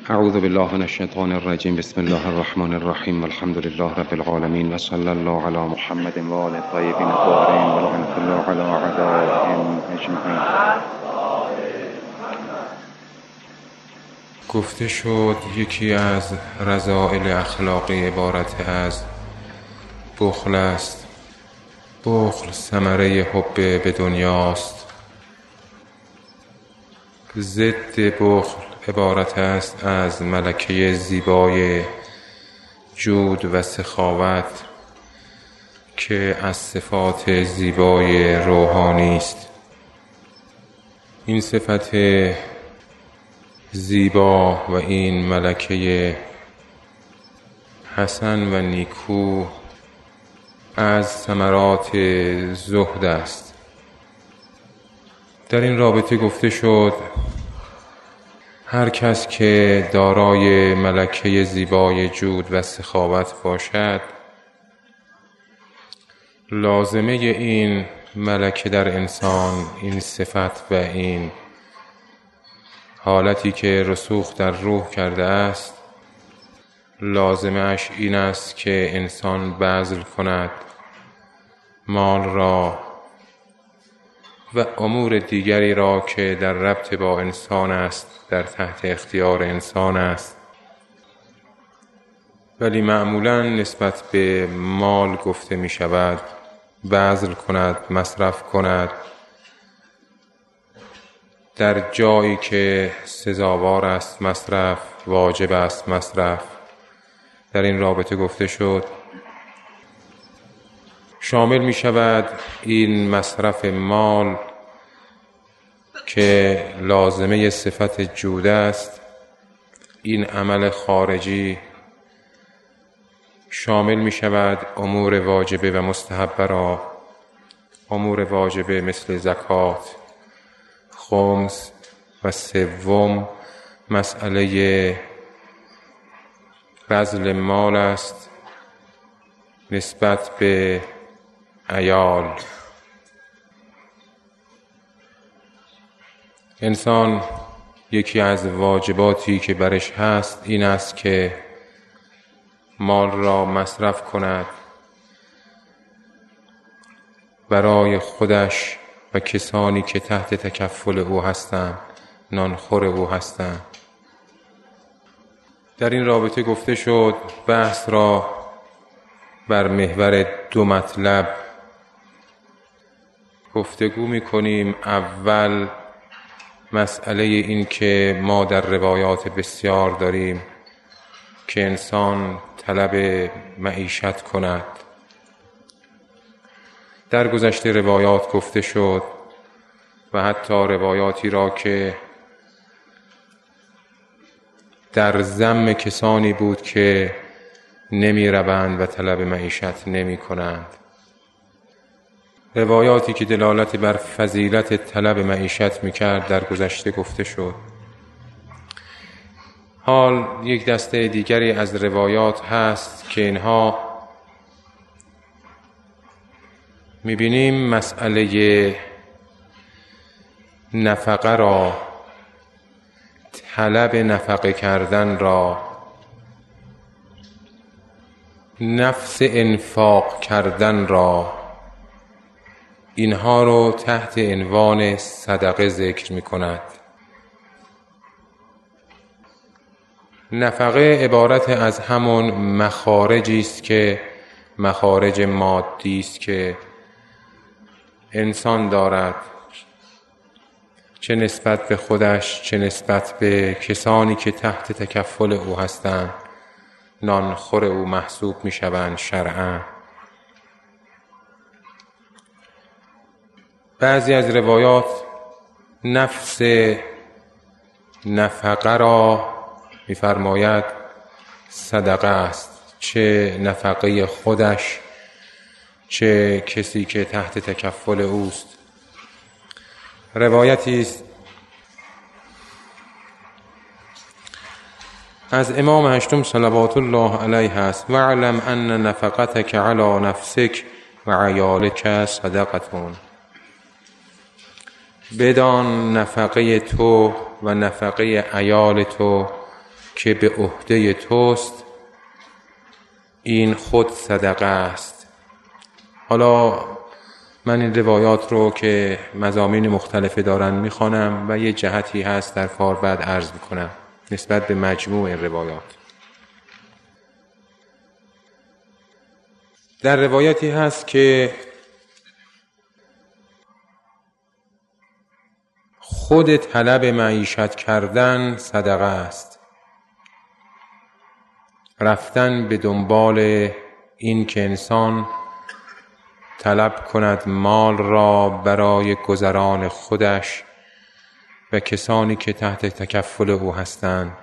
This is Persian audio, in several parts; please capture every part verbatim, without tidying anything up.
اعوذ بالله من الشیطان الرجیم. بسم الله الرحمن الرحیم. الحمد لله رب العالمین و صلی الله علی محمد و آل الطیبین الطاهرین و لعنة الله علی اعدائهم اجمعین. گفته شد یکی از رذائل اخلاقی عبارت از بخل است. بخل ثمره حب به دنیاست. ضد بخل عبارت است از ملکه زیبای جود و سخاوت که از صفات زیبای روحانی است. این صفت زیبا و این ملکه حسن و نیکو از ثمرات زهد است. در این رابطه گفته شد هر کس که دارای ملکه زیبای جود و سخاوت باشد، لازمه این ملکه در انسان، این صفت و این حالتی که رسوخ در روح کرده است، لازمه اش این است که انسان بذل کند مال را و امور دیگری را که در ربط با انسان است، در تحت اختیار انسان است. ولی معمولا نسبت به مال گفته می شود بذل کند، مصرف کند در جایی که سزاوار است مصرف، واجب است مصرف. در این رابطه گفته شد شامل می شود این مصرف مال که لازمه صفت جود است، این عمل خارجی شامل می شود امور واجبه و مستحبه را. امور واجبه مثل زکات، خمس و سوم مسئله بذل مال است نسبت به عیال. انسان یکی از واجباتی که برش هست این است که مال را مصرف کند برای خودش و کسانی که تحت تکفل او هستند، نانخور او هستند. در این رابطه گفته شد بحث را بر محور دو مطلب گفتگو می کنیم. اول مسئله این که ما در روایات بسیار داریم که انسان طلب معیشت کند. در گذشته روایات گفته شد و حتی روایاتی را که در ذم کسانی بود که نمی روند و طلب معیشت نمی کنند. روایاتی که دلالت بر فضیلت طلب معیشت می کرد در گذشته گفته شد. حال یک دسته دیگری از روایات هست که اینها می بینیم مسئله نفقه را، طلب نفقه کردن را، نفس انفاق کردن را، اینها رو تحت عنوان صدقه ذکر می کند. نفقه عبارت از همون مخارجی است که مخارج مادی است که انسان دارد، چه نسبت به خودش چه نسبت به کسانی که تحت تکفل او هستند، نانخور او محسوب می شوند شرعاً. بعضی از روایات نفس نفقه را می فرماید صدقه است، چه نفقه خودش چه کسی که تحت تکفل اوست. روایتی است از امام هشتم صلوات الله علیه است: واعلم ان نفقتك علی نفسك و عیالک صدقتون. بدان نفقه تو و نفقه عیال تو که به عهده توست این خود صدقه است. حالا من این روایات رو که مضامین مختلفه دارن میخوانم و یه جهتی هست در کار بعد عرض میکنم نسبت به مجموع این روایات. در روایتی هست که خود طلب معیشت کردن صدقه است. رفتن به دنبال این که انسان طلب کند مال را برای گذران خودش و کسانی که تحت تکفل او هستند.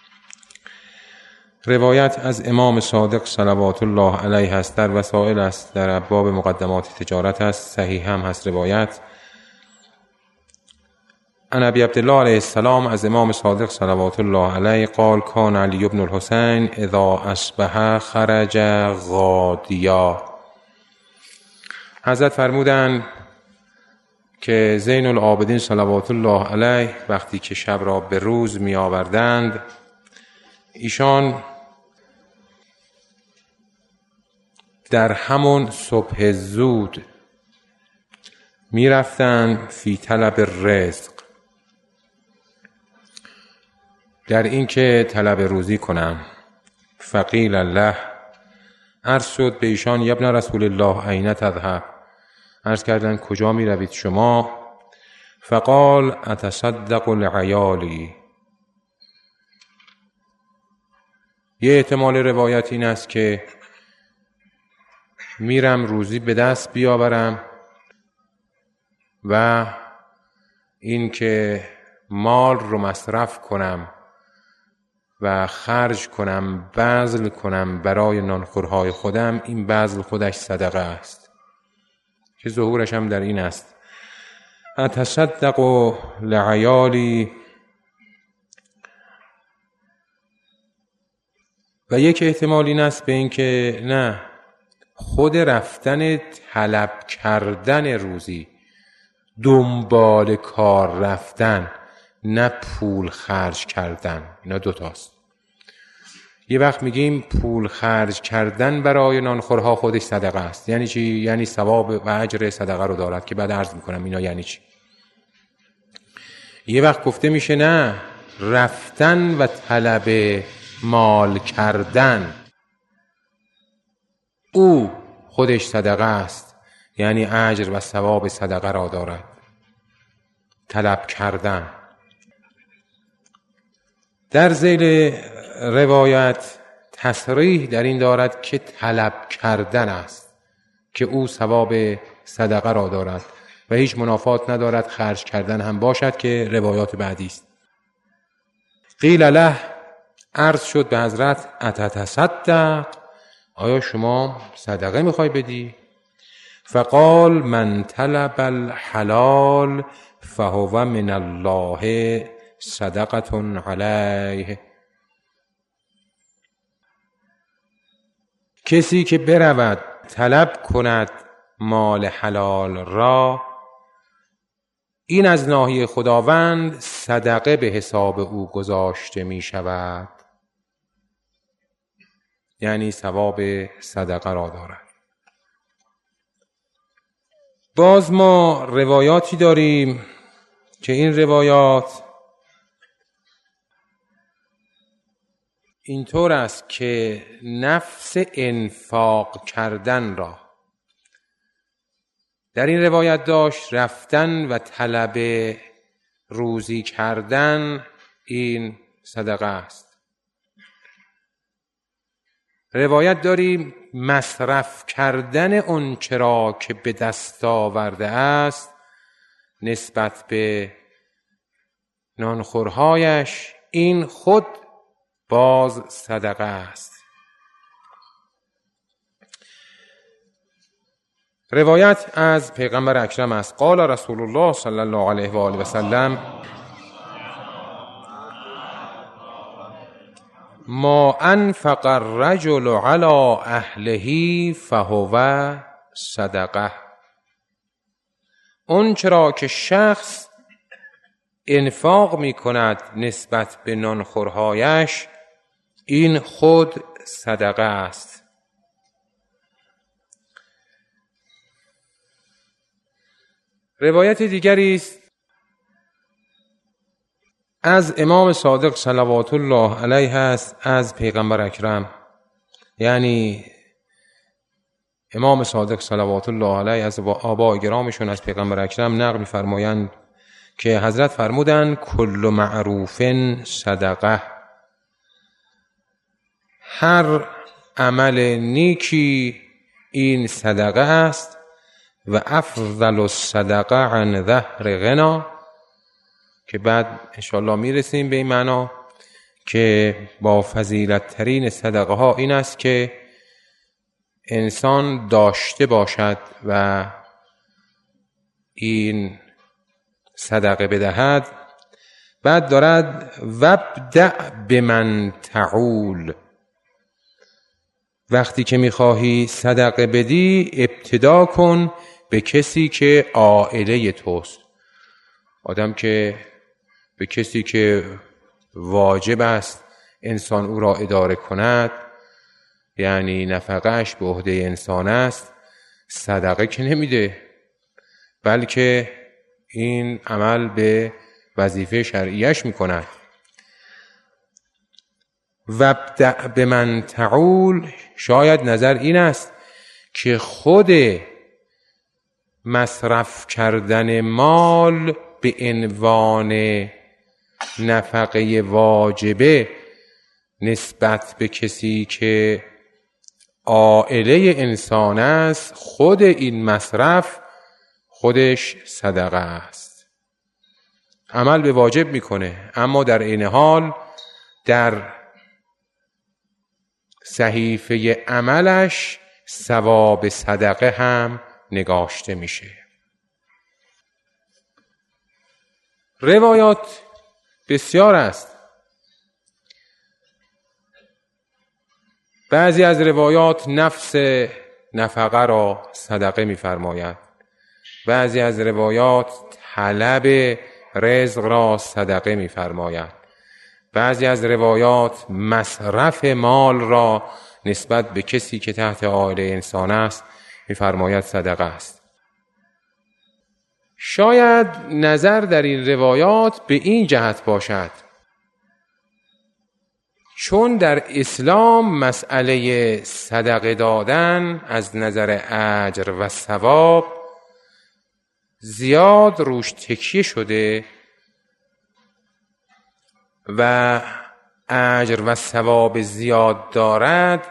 روایت از امام صادق صلوات الله علیه است، در وسائل است، در ابواب مقدمات تجارت است، صحیح هم هست روایت. عن ابی عبدالله علیه السلام از امام صادق صلوات الله علیه قال کان علی بن الحسین اذا اصبح خرج غادیا. حضرت فرمودند که زین العابدین صلوات الله علیه وقتی که شب را به روز می آوردند، ایشان در همون صبح زود می رفتند فی طلب رزق، در این که طلب روزی کنند. فقیل الله، عرض شد به ایشان یبن رسول الله این تذهب، عرض کردند کجا می روید شما؟ فقال اتصدق لعیالی. یه احتمال روایت این است که میرم روزی به دست بیاورم و این که مال رو مصرف کنم و خرج کنم، بذل کنم برای نانخورهای خودم، این بذل خودش صدقه است که ظهورش هم در این است اتصدق لعیالی. و یک احتمال این است به این که نه، خود رفتن طلب کردن روزی، دنبال کار رفتن، نه پول خرج کردن. اینا دوتاست. یه وقت میگیم پول خرج کردن برای نانخورها خودش صدقه است. یعنی چی؟ یعنی ثواب و اجر صدقه رو دارد که بعد عرض میکنم اینا یعنی چی. یه وقت گفته میشه نه، رفتن و طلب مال کردن او خودش صدقه است، یعنی اجر و ثواب صدقه را دارد. طلب کردن در ذیل روایت تصریح در این دارد که طلب کردن است که او ثواب صدقه را دارد و هیچ منافات ندارد خرج کردن هم باشد که روایات بعدی است. قیل له، عرض شد به حضرت اتتصدق، آیا شما صدقه میخوای بدی؟ فقال من طلب الحلال فهو من الله صدقة علیه. کسی که برود طلب کند مال حلال را، این از ناحیه خداوند صدقه به حساب او گذاشته می شود، یعنی ثواب صدقه را دارد. باز ما روایاتی داریم که این روایات اینطور است که نفس انفاق کردن را در این روایت داشت، رفتن و طلب روزی کردن این صدقه است. روایت داریم مصرف کردن اون چرا که به دست آورده است نسبت به نانخورهایش، این خود باز صدقه است. روایت از پیغمبر اکرم است قال رسول الله صلی الله علیه و آله و سلم ما انفق الرجل علی اهله فهو صدقه. اون چرا که شخص انفاق می کند نسبت به نانخورهایش، این خود صدقه است. روایت دیگری است از امام صادق صلوات الله علیه است از پیغمبر اکرم، یعنی امام صادق صلوات الله علیه از آباء گرامشون از پیغمبر اکرم نقل می‌فرمایند که حضرت فرمودند کل معروف صدقه، هر عمل نیکی این صدقه است و افضل الصدقه عن ظهر غنا، که بعد انشاءالله میرسیم به این معنا که با فضیلت ترین صدقه ها این است که انسان داشته باشد و این صدقه بدهد. بعد دارد وابدأ بمن تعول، وقتی که میخواهی صدقه بدی ابتدا کن به کسی که عائله توست، آدم که به کسی که واجب است انسان او را اداره کند، یعنی نفقهش به عهده انسان است، صدقه که نمیده، بلکه این عمل به وظیفه شرعیش میکند. وابدأ بمن تعول، شاید نظر این است که خود مصرف کردن مال به عنوان نفقه واجبه نسبت به کسی که عائله انسان است، خود این مصرف خودش صدقه است، عمل به واجب میکنه، اما در این حال در صحیفه عملش ثواب صدقه هم نگاشته میشه. روایات بسیار است. بعضی از روایات نفس نفقه را صدقه می‌فرماید، بعضی از روایات طلب رزق را صدقه می‌فرماید، بعضی از روایات مصرف مال را نسبت به کسی که تحت عائله انسان است می‌فرماید صدقه است. شاید نظر در این روایات به این جهت باشد چون در اسلام مسئله صدقه دادن از نظر اجر و ثواب زیاد روش تکیه شده و اجر و ثواب زیاد دارد،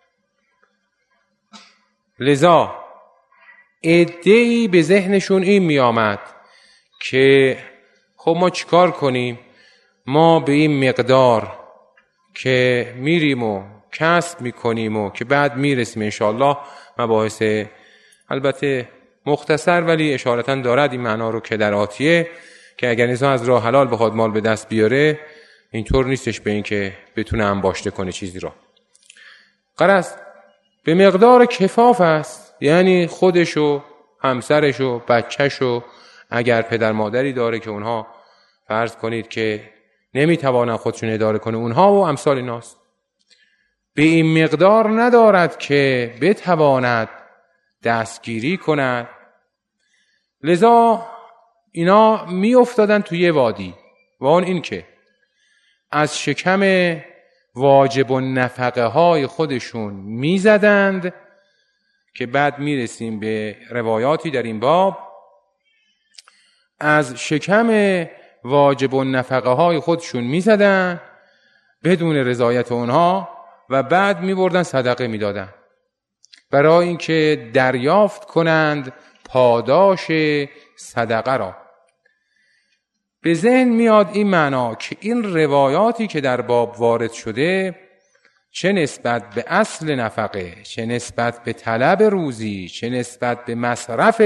لذا عده‌ای به ذهنشون این می آمد که خب ما چیکار کنیم، ما به این مقدار که میریم و کسب میکنیم و که بعد میرسیم انشاءالله مباحث البته مختصر ولی اشارتاً دارد این معنا رو که در آتیه، که اگر انسان از راه حلال بخواد مال به دست بیاره اینطور نیستش به این که بتونه انباشته کنه چیزی را، غرض به مقدار کفاف است، یعنی خودشو همسرشو بچهشو اگر پدر مادری داره که اونها فرض کنید که نمیتوانن خودشون اداره کنه، اونها و امثال ایناست، به این مقدار ندارد که بتواند دستگیری کند، لذا اینا می افتادن توی یه وادی و اون این که از شکم واجب و نفقه های خودشون می زدند که بعد می رسیم به روایاتی در این باب، از شکم واجب و نفقه های خودشون می زدن بدون رضایت اونها و بعد می بردن صدقه می دادن برای اینکه دریافت کنند پاداش صدقه را. به ذهن میاد این معنا که این روایاتی که در باب وارد شده چه نسبت به اصل نفقه، چه نسبت به طلب روزی، چه نسبت به مصرف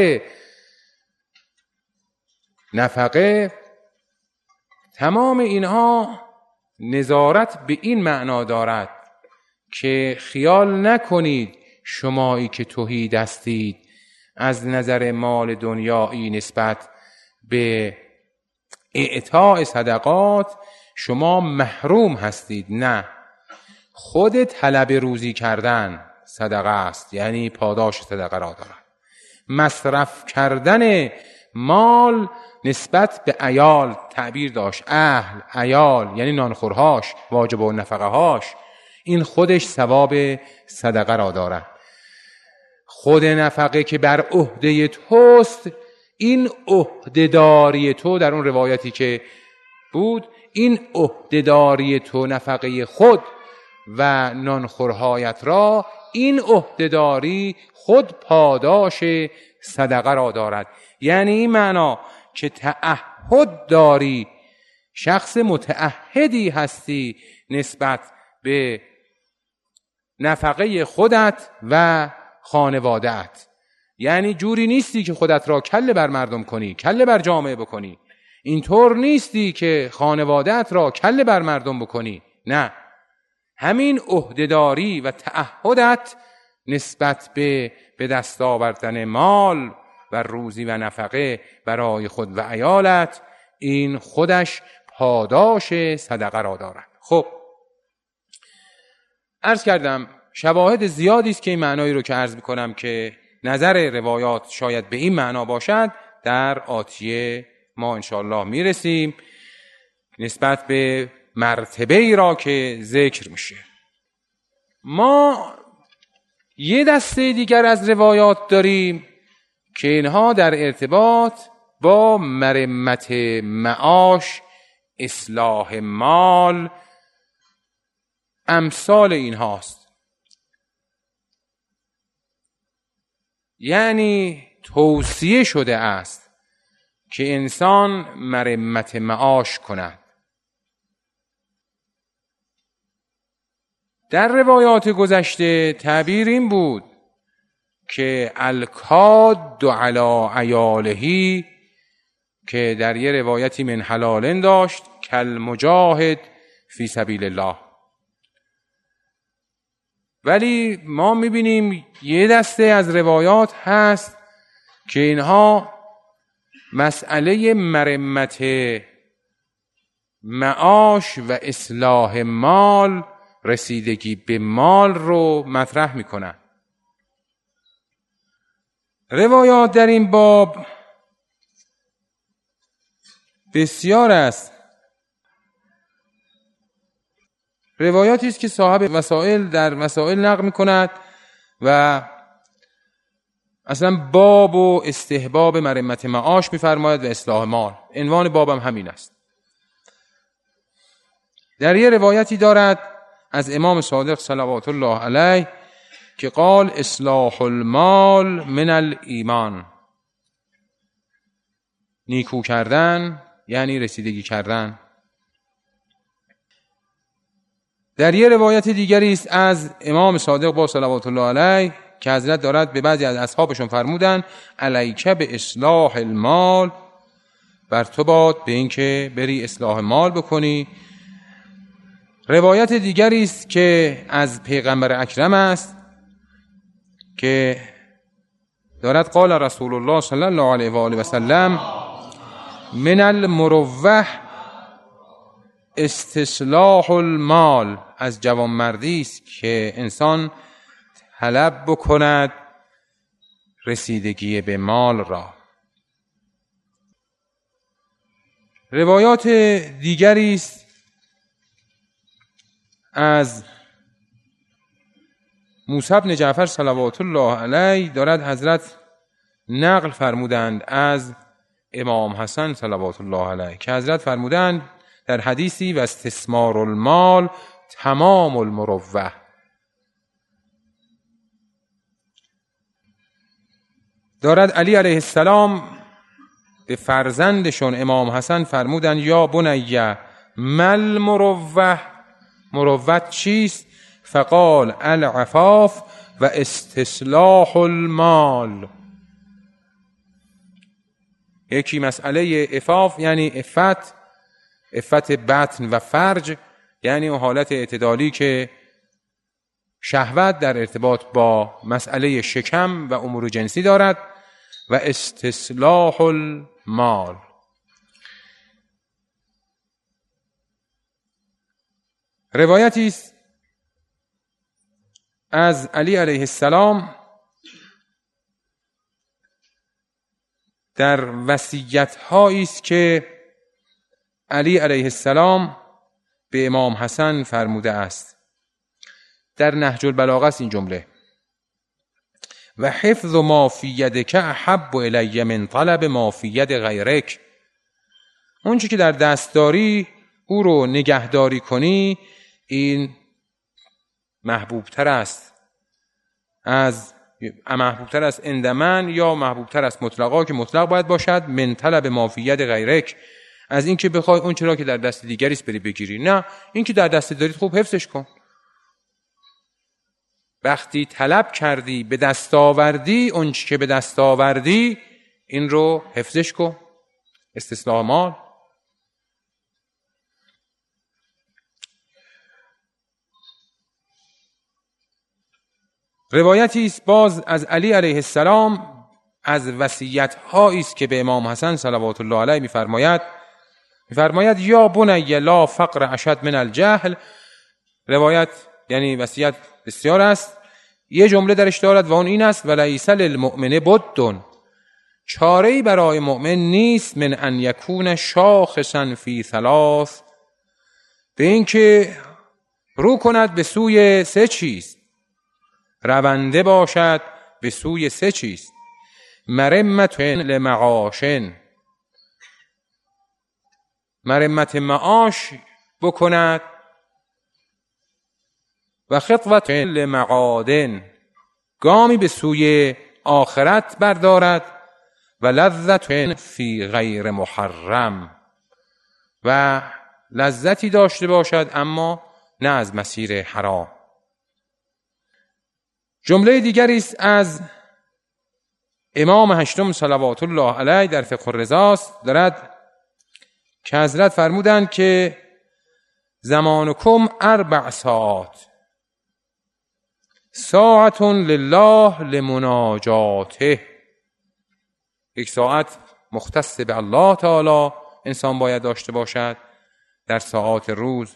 نفقه، تمام اینها نظارت به این معنا دارد که خیال نکنید شمایی که تهی دستید از نظر مال دنیایی نسبت به اعطاء صدقات شما محروم هستید، نه، خود طلب روزی کردن صدقه است، یعنی پاداش صدقه را دارد. مصرف کردن مال نسبت به عیال تعبیر داشت، اهل، عیال، یعنی نانخورهاش، واجب و نفقه هاش، این خودش ثواب صدقه را دارد. خود نفقه که بر عهده توست، این عهده‌داری تو، در اون روایتی که بود، این عهده‌داری تو نفقه خود و نانخورهایت را، این عهده‌داری خود پاداش صدقه را دارد. یعنی این معنا که تعهد داری، شخص متعهدی هستی نسبت به نفقه خودت و خانواده‌ات. یعنی جوری نیستی که خودت را کله بر مردم کنی، کله بر جامعه بکنی، اینطور نیستی که خانواده‌ات را کله بر مردم بکنی، نه، همین عهده‌داری و تعهدت نسبت به به دست آوردن مال و روزی و نفقه برای خود و عیالت، این خودش پاداش صدقه را دارد. خب عرض کردم شواهد زیادی است که این معنایی رو که عرض می‌کنم که نظر روایات شاید به این معنا باشد، در آتیه ما انشاءالله میرسیم نسبت به مرتبه ای را که ذکر میشه. ما یه دسته دیگر از روایات داریم که اینها در ارتباط با مرمت معاش، اصلاح مال، امثال این هاست. یعنی توصیه شده است که انسان مرمت معاش کند. در روایات گذشته تعبیر این بود که الکاد علی عیالهی، که در یه روایتی من حلالن داشت، کل مجاهد فی سبیل الله. ولی ما میبینیم یه دسته از روایات هست که اینها مسئله مرمت معاش و اصلاح مال، رسیدگی به مال رو مطرح میکنن. روایات در این باب بسیار است. روایاتی است که صاحب وسائل در وسائل نقل میکند و اصلا باب و استحباب مرمت معاش میفرماید و اصلاح مال. عنوان بابم همین است. در یه روایتی دارد از امام صادق صلوات الله علیه که قال اصلاح المال من الایمان، نیکو کردن یعنی رسیدگی کردن. در یه روایت دیگری است از امام صادق با صلوات الله علیه که حضرت دارد به بعضی از اصحابشون فرمودن علیک به اصلاح المال، بر تو باد به این که بری اصلاح مال بکنی. روایت دیگری است که از پیغمبر اکرم است که دارد قال رسول الله صلی الله علیه و آله و سلم من المروح استصلاح المال، از جوانمردی است که انسان طلب بکند رسیدگی به مال را. روایات دیگری است از موسی بن جعفر صلوات الله علیه، دارد حضرت نقل فرمودند از امام حسن صلوات الله علیه که حضرت فرمودند در حدیثی و استثمار المال تمام المروه. دارد علی علیه السلام به فرزندشون امام حسن فرمودند یا بنیه مل مروه، مروت چیست؟ فقال العفاف و استصلاح المال. یکی مسئله عفاف یعنی عفت، عفت بطن و فرج، یعنی اون حالت اعتدالی که شهوت در ارتباط با مسئله شکم و امور جنسی دارد، و استصلاح المال. روایتی است از علی علیه السلام در وصیت‌هایی است که علی علیه السلام به امام حسن فرموده است. در نهج البلاغه است این جمله: و حفظ ما فی یدک احب الی من طلب ما فی ید غیرک. اون چی که در دست داری او رو نگهداری کنی، این محبوب تر است از محبوب تر است عند من، یا محبوب تر است مطلقا که مطلق باید باشد، من طلب ما فی ید غیرک، از این که بخوای اون چرا که در دست دیگری است بری بگیری. نه، این که در دست دارید خوب حفظش کن. وقتی طلب کردی به دست آوردی، اون چی که به دست آوردی این رو حفظش کن. استصلاح مال. روایتی است باز از علی علیه السلام از وصیت‌هایی است که به امام حسن صلوات الله علیه می‌فرماید می‌فرماید یا بنی لا فقر اشد من الجهل. روایت یعنی وصیت بسیار است. یه جمله درش دارد و اون این است: ولیس للمؤمن بد، چاره‌ای برای مؤمن نیست، من ان یکون شاخصا فی ثلاث، به این که رو کند به سوی سه چیز، رونده باشد به سوی سه چیز: مرمت لمعاشن، مرمت معاش بکند، و خطوت لمعادن، گامی به سوی آخرت بردارد، و لذت فی غیر محرم، و لذتی داشته باشد اما نه از مسیر حرام. جمله دیگری است از امام هشتم صلوات الله علیه در فقه الرضا دارد که حضرت فرمودند که زمانکم اربع ساعات، ساعت لله لمناجاته، یک ساعت مختص به الله تعالی انسان باید داشته باشد در ساعات روز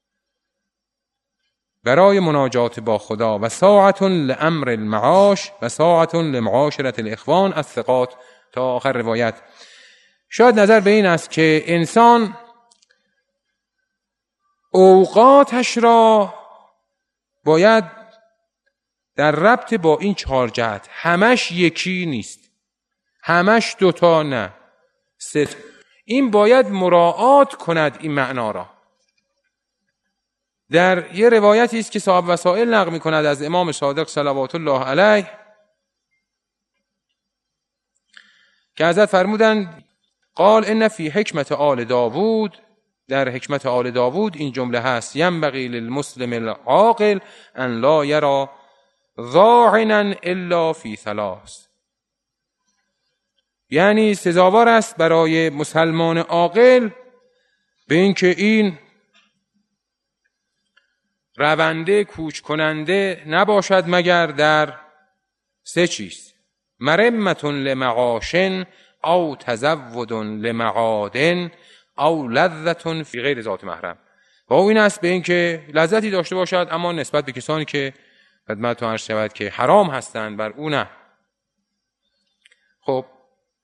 برای مناجات با خدا، و ساعت لامر المعاش، و ساعت لمعاشرة الاخوان الثقات، تا آخر روایت. شاید نظر به این است که انسان اوقاتش را باید در ربط با این چهار جهت، همش یکی نیست، همش دوتا نه، سه، این باید مراعات کند این معنا را. در یه روایتی است که صاحب وسائل نقل می‌کند از امام صادق صلوات الله علیه که حضرت فرمودند قال ان فی حکمت آل داوود، در حکمت آل داوود این جمله هست: ینبغی للمسلم العاقل ان لا یرى ظاعنا الا فی ثلاث، یعنی سزاوار است برای مسلمان عاقل به این که این رونده کوچ کننده نباشد مگر در سه چیز: مرمت لمعاشن، او تزود لمعادن، او لذت فی غیر ذات محرم. و او این است به این که لذتی داشته باشد اما نسبت به کسانی که خدمتتون عرض شود که حرام هستند بر او نه. خب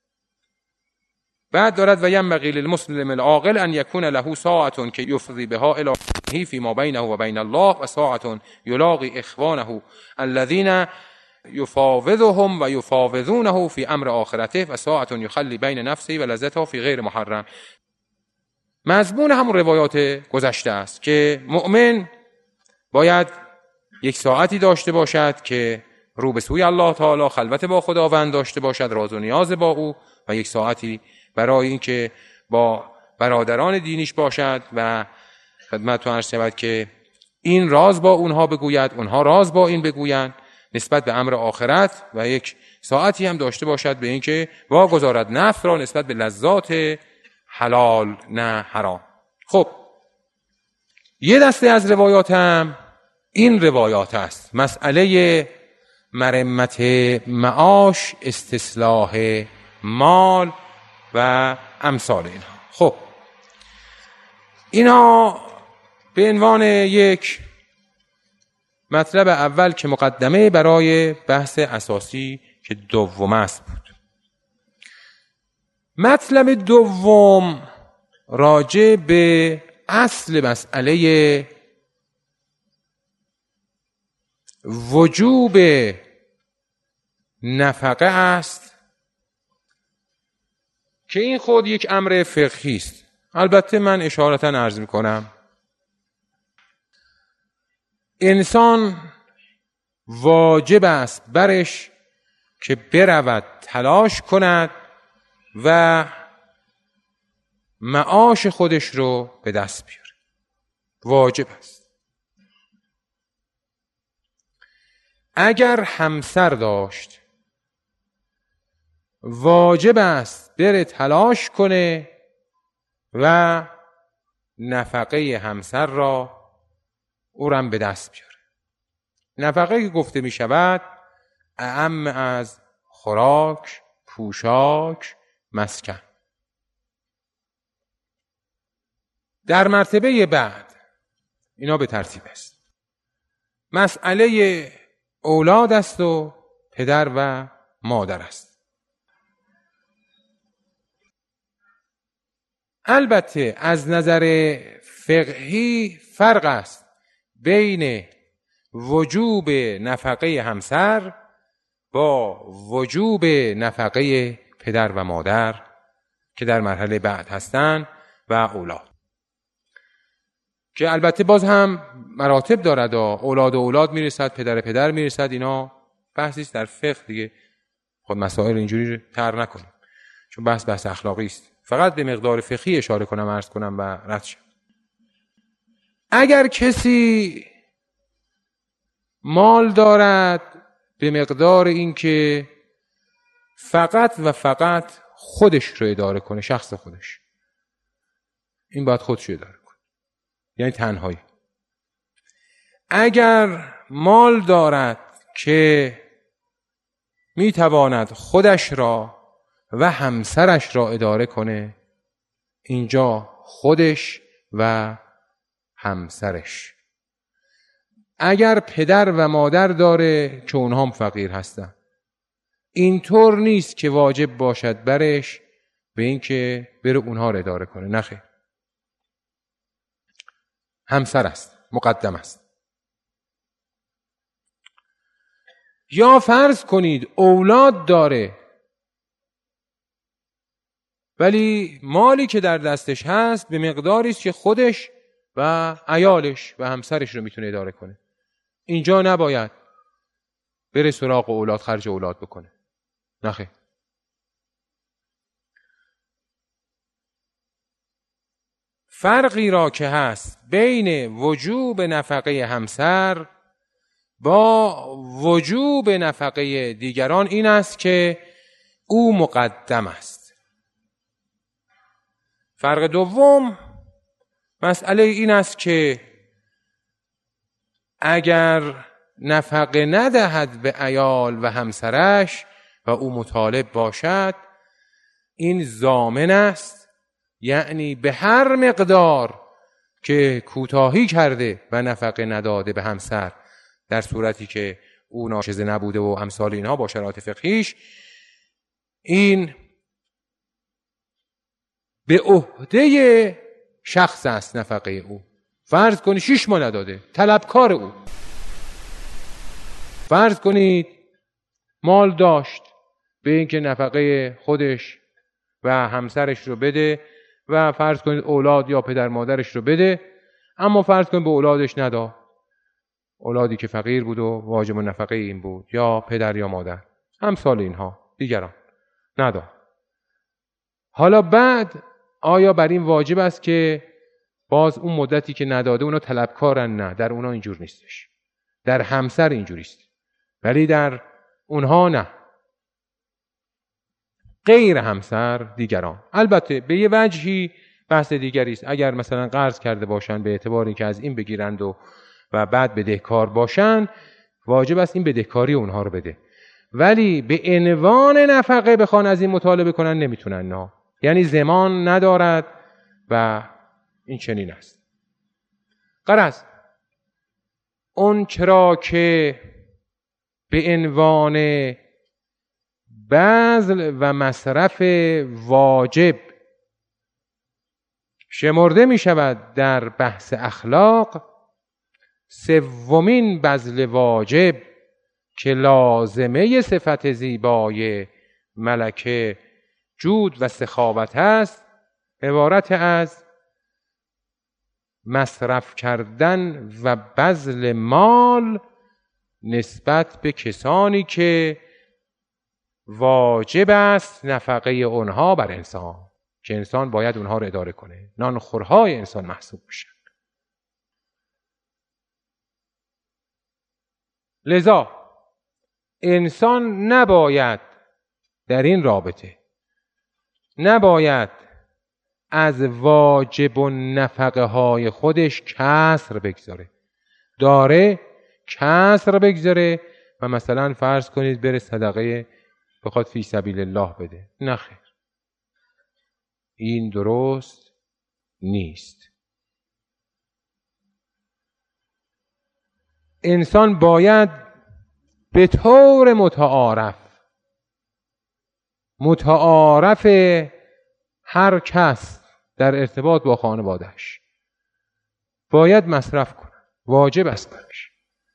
بعد دارد و ینبغی للمسلم العاقل ان یکون له ساعة که یفضی بها الی فیما بینه و بین الله، و ساعة یلاقی اخوانه الذین یفاوضهم و یفاوضونه فی امر آخرته، و ساعة یخلی بین نفسه و لذته فی غیر محرم. مضمون همون روایات گذشته است که مؤمن باید یک ساعتی داشته باشد که رو به سوی الله تعالی خلوت با خداوند داشته باشد، راز و نیاز با او، و یک ساعتی برای این که با برادران دینیش باشد و خدمتتون عرض شود که این راز با اونها بگوید، اونها راز با این بگویند نسبت به امر آخرت، و یک ساعتی هم داشته باشد به این که واگذارد نفس را نسبت به لذات حلال نه حرام. خب یه دسته از روایات هم این روایات است، مسئله مرمت معاش، استصلاح مال و امثال اینها. خب اینها به عنوان یک مطلب اول که مقدمه برای بحث اساسی که دوم است بود. مطلب دوم راجع به اصل مسئله وجوب نفقه است که این خود یک امر فقهی است. البته من اشارتا عرض میکنم انسان واجب است برش که برود تلاش کند و معاش خودش رو به دست بیاره. واجب است. اگر همسر داشت واجب است بره تلاش کنه و نفقه همسر را او را به دست بیاره. نفقه که گفته می شود اعم از خوراک، پوشاک، مسکن. در مرتبه بعد اینا به ترتیب است. مسئله اولاد است و پدر و مادر است. البته از نظر فقهی فرق است بین وجوب نفقه همسر با وجوب نفقه پدر و مادر که در مرحله بعد هستند و اولاد، که البته باز هم مراتب دارد. اولاد و اولاد میرسد، پدر پدر میرسد. اینا بحثی است در فقه دیگه. خود مسائل اینجوری تر نکنیم چون بحث بحث اخلاقی است. فقط به مقدار فقهی اشاره کنم، عرض کنم و رد شم. اگر کسی مال دارد به مقدار این که فقط و فقط خودش رو اداره کنه، شخص خودش، این باید خودش رو اداره کنه، یعنی تنهایی. اگر مال دارد که میتواند خودش را و همسرش را اداره کنه، اینجا خودش و همسرش. اگر پدر و مادر داره که اونها هم فقیر هستن، اینطور نیست که واجب باشد برش به این که بره اونها را اداره کنه. نه خیر، همسر است، مقدم است. یا فرض کنید اولاد داره ولی مالی که در دستش هست به مقداری است که خودش و عیالش و همسرش رو میتونه اداره کنه. اینجا نباید بره سراغ اولاد، خرج اولاد بکنه. نه خیر. فرقی را که هست بین وجوب نفقه همسر با وجوب نفقه دیگران این است که او مقدم است. فرق دوم مسئله این است که اگر نفقه ندهد به عیال و همسرش و او مطالب باشد، این ضامن است، یعنی به هر مقدار که کوتاهی کرده و نفقه نداده به همسر، در صورتی که او ناشزه نبوده و امثال اینها با شرایط فقهیش، این به عهده شخص است نفقه او. فرض کنید شش ماه نداده، طلبکار او. فرض کنید مال داشت به اینکه نفقه خودش و همسرش رو بده و فرض کنید اولاد یا پدر مادرش رو بده، اما فرض کنید به اولادش نداد، اولادی که فقیر بود و واجب نفقه این بود، یا پدر یا مادر، امثال اینها دیگران نداد. حالا بعد آیا بر این واجب است که باز اون مدتی که نداده اونا طلبکارن؟ نه، در اونا اینجور نیستش. در همسر اینجوریست ولی در اونها نه. غیر همسر دیگران البته به یه وجهی بحث دیگری است. اگر مثلا قرض کرده باشن به اعتباری که از این بگیرند و و بعد بدهکار باشن، واجب است این بدهکاری اونها رو بده، ولی به عنوان نفقه بخوان از این مطالبه کنن نمیتونن. نه، یعنی زمان ندارد و این چنین است. غرض اون چرا که به عنوان بذل و مصرف واجب شمرده می شود در بحث اخلاق، سومین بذل واجب که لازمه صفت زیبای ملکه جود و سخاوت است، عبارت از مصرف کردن و بذل مال نسبت به کسانی که واجب است نفقه اونها بر انسان، که انسان باید اونها رو اداره کنه، نانخورهای انسان محسوب میشن. لذا انسان نباید در این رابطه نباید از واجب و نفقه های خودش کسر بگذاره، داره کسر بگذاره و مثلا فرض کنید بره صدقه بخواد فی سبیل الله بده. نه خیر، این درست نیست. انسان باید به طور متعارف متعارف هر کس در ارتباط با خانواده‌اش باید مصرف کنه، واجب است برش.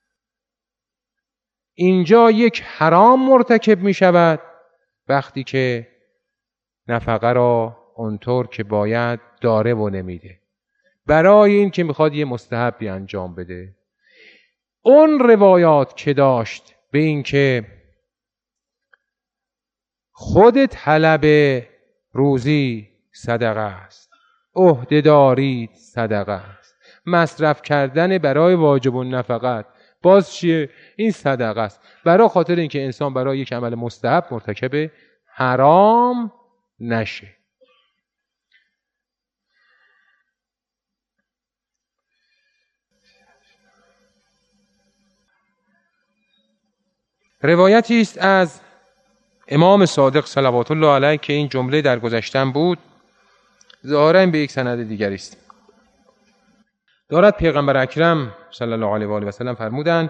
اینجا یک حرام مرتکب می شود وقتی که نفقه را اونطور که باید داره و نمیده، برای این که میخواد یه مستحبی انجام بده. اون روایات که داشت به این که خود طلب روزی صدقه است، عهده‌داری صدقه است، مصرف کردن برای واجب النفقات باز چیه؟ این صدقه است، برای خاطر اینکه انسان برای یک عمل مستحب مرتکب حرام نشه. روایتی است از امام صادق صلوات الله علیه که این جمله در گذشتن بود، ظاهراً به یک سند دیگری است. دارد پیغمبر اکرم صلی الله علیه و آله و سلم فرمودند: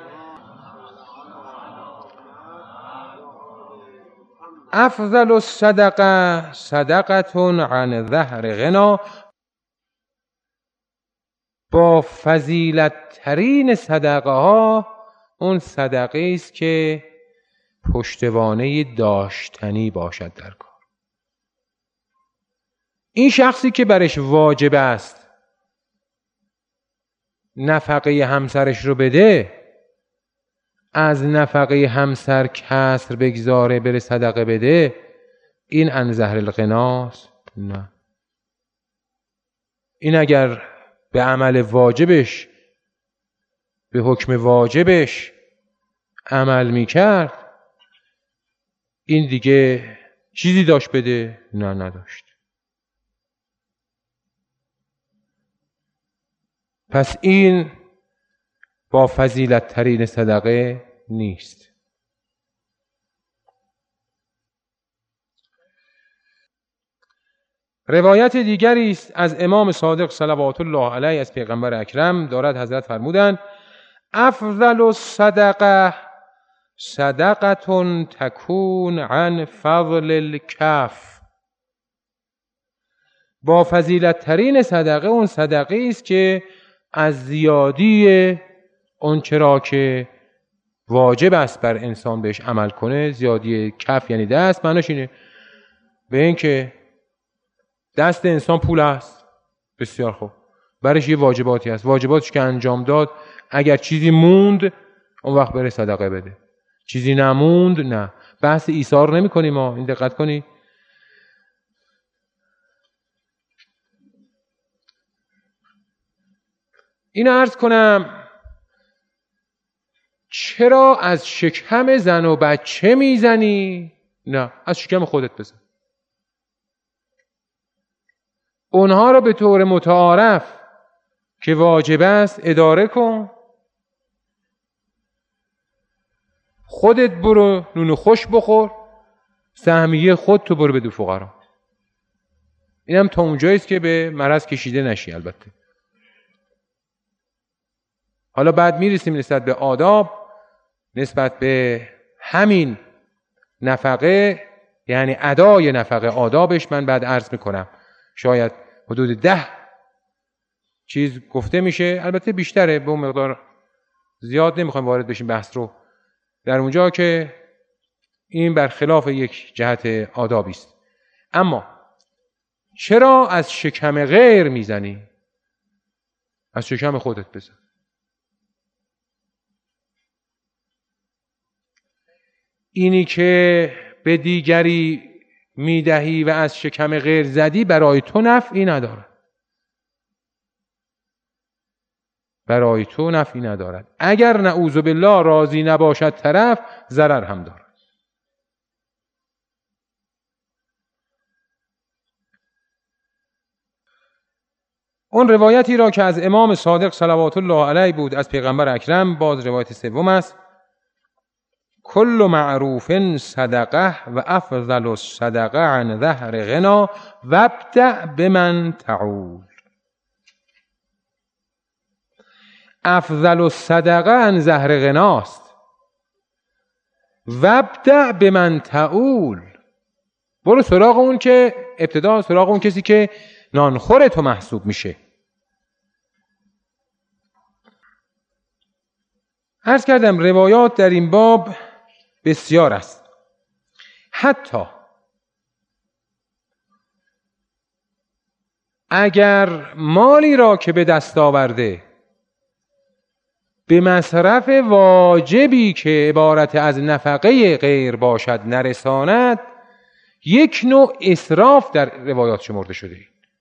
افضل الصدقه صدقه عن ظهر غنا. با فضیلت ترین صدقه ها اون صدقه است که پشتوانه داشتنی باشد در کار. این شخصی که برش واجب است نفقه همسرش رو بده، از نفقه همسر کسر بگذاره بره صدقه بده، این عن ظهر الغناست؟ نه. این اگر به عمل واجبش به حکم واجبش عمل میکرد، این دیگه چیزی داشت بده؟ نه نداشت. پس این با فضیلت ترین صدقه نیست. روایت دیگری است از امام صادق صلوات الله علیه از پیغمبر اکرم، دارد حضرت فرمودند: افضل الصدقه صدقه تکون عن فضل الکف. با فضیلت ترین صدقه اون صدقه است که از زیادی اون چرا که واجب است بر انسان بهش عمل کنه، زیادی کف یعنی دست، معناش اینه به این که دست انسان پول است، بسیار خوب، برش یه واجباتی هست، واجباتش که انجام داد، اگر چیزی موند اون وقت بره صدقه بده، چیزی نموند نه. بحث ایثار نمی کنیم ما، این دقت کنی. این عرض کنم چرا از شکم زن و بچه میزنی؟ نه، از شکم خودت بزن. اونها رو به طور متعارف که واجب است اداره کن، خودت برو نون خوش بخور، سهمیه خود تو برو بده فقرا. اینم تا اونجاییست که به مرض کشیده نشی. البته حالا بعد میرسیم نسبت به آداب، نسبت به همین نفقه، یعنی ادای نفقه، آدابش من بعد عرض میکنم. شاید حدود ده چیز گفته میشه، البته بیشتره، به اون مقدار زیاد نمیخوایم وارد بشیم بحث رو در اونجا که این برخلاف یک جهت آدابی است. اما چرا از شکم غیر میزنی؟ از شکم خودت بزن. اینی که به دیگری میدهی و از شکم غیر زدی برای تو نفعی ندارد. برای تو نفعی ندارد. اگر نعوذ بالله راضی نباشد طرف، ضرر هم دارد. اون روایتی را که از امام صادق صلوات الله علیه بود از پیغمبر اکرم، باز روایت سوم است: کل معروف صدقه و افضل الصدقه عن ظهر غنا وابدأ بمن تعول. افضل الصدقه عن ظهر غناست. وابدأ بمن تعول، برو سراغ اون که ابتدا سراغ اون کسی که نانخور تو محسوب میشه. عرض کردم روایات در این باب بسیار است. حتی اگر مالی را که به دست آورده به مصرف واجبی که عبارت از نفقه غیر باشد نرساند، یک نوع اسراف در روایات شمرده شده.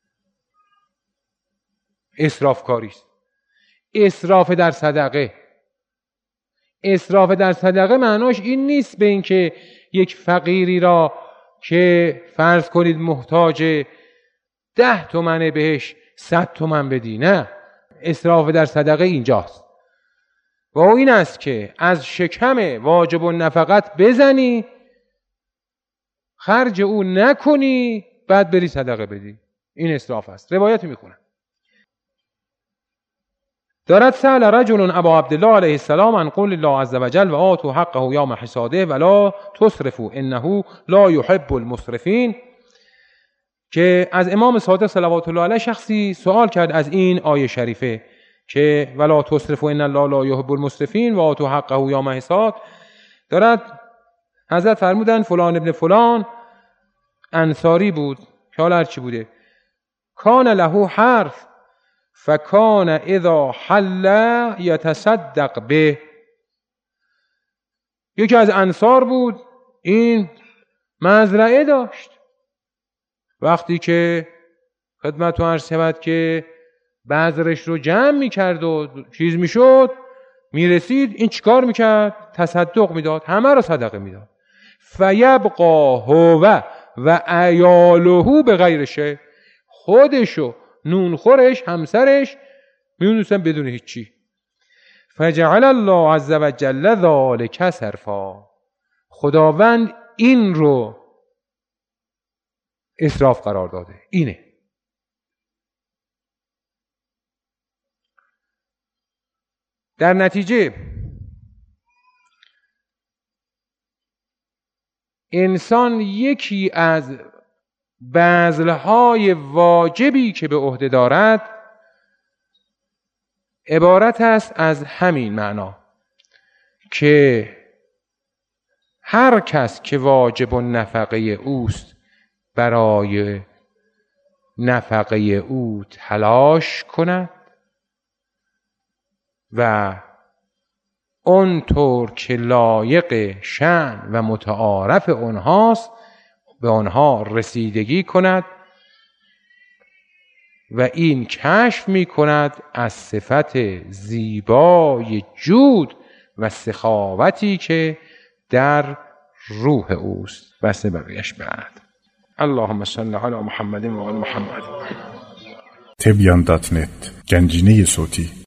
اسراف کاری است. اسراف در صدقه. اسراف در صدقه معناش این نیست به این که یک فقیری را که فرض کنید محتاج ده تومنه بهش صد تومن بدی. نه، اسراف در صدقه اینجاست و این است که از شکم واجب و نفقت بزنی، خرج او نکنی، بعد بری صدقه بدی. این اسراف است. روایت میخونم. دارد سأل رجل ابا عبدالله علیه السلام عن قول الله عز وجل و آتوا حقه یوم حصاده ولا تسرفوا انه لا يحب المسرفین، که از امام صادق صلوات الله علیه شخصی سوال کرد از این آیه شریفه که ولا تسرفوا ان الله لا يحب المسرفین و آتوا حقه یوم حصاد. دارد حضرت فرمودن فلان ابن فلان انصاری بود که حالا هرچی بوده، کان له حرف فکان اذا حل یتصدق به. یکی از انصار بود، این مزرعه داشت. وقتی که خدمت و عرض شود که بذرش رو جمع میکرد و چیز میشد میرسید، این چیکار میکرد؟ تصدق میداد، همه رو صدقه میداد. فیبقا هو و عیاله به غیر شیء، خودشو نونخورش همسرش میونوسن بدون هیچی. فجعل الله عز وجل ذلک صرفا، خداوند این رو اسراف قرار داده. اینه در نتیجه انسان یکی از بذل‌های واجبی که به عهده دارد عبارت است از همین معنا که هر کس که واجب نفقه اوست برای نفقه او تلاش کند و اونطور که لایق شأن و متعارف اونهاست به آنها رسیدگی کند و این کشف می کند از صفت زیبای جود و سخاوتی که در روح اوست. بس بقیش بعد. اللهم صل علی محمد و آل محمد. تبیان دات نت گنجینه صوتی